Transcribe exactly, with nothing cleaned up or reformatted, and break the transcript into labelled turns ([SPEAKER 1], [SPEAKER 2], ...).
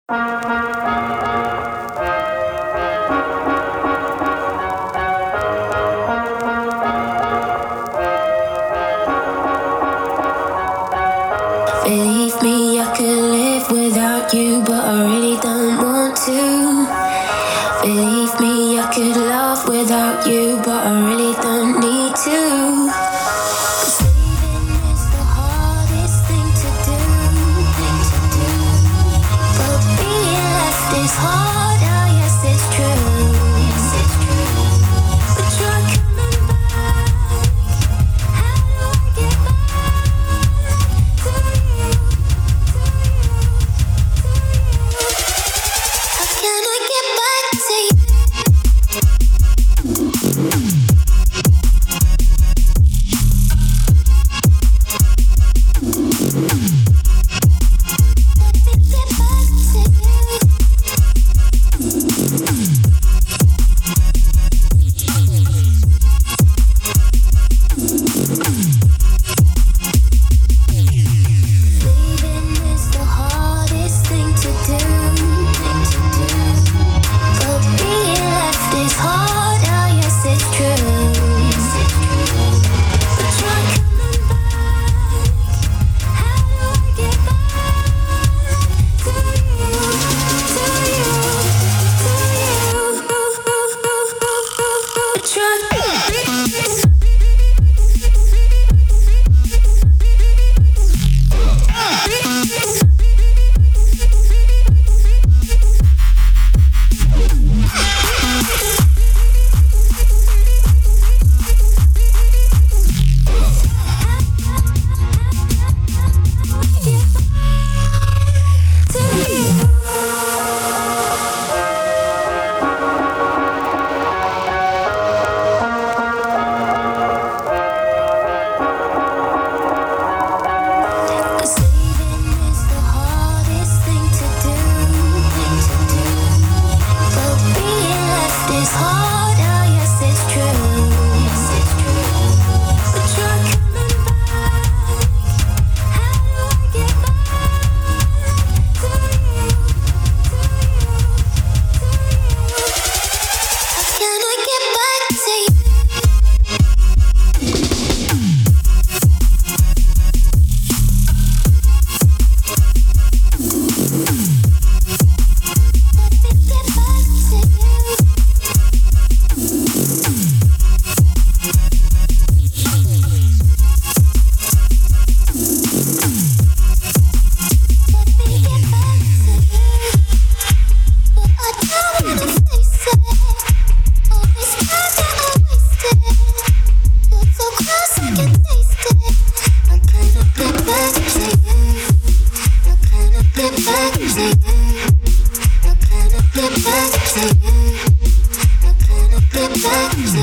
[SPEAKER 1] Believe me, I could live without you, but I really don't want to. Believe me, I could love without you, but I really don't need to. 'Cause leaving is the hardest thing to do, thing to do. But being left is hard, oh yes it's true, yes it's true. But you're coming back, how do I get back to you, to you, to you? How can I get back to you? Back to you.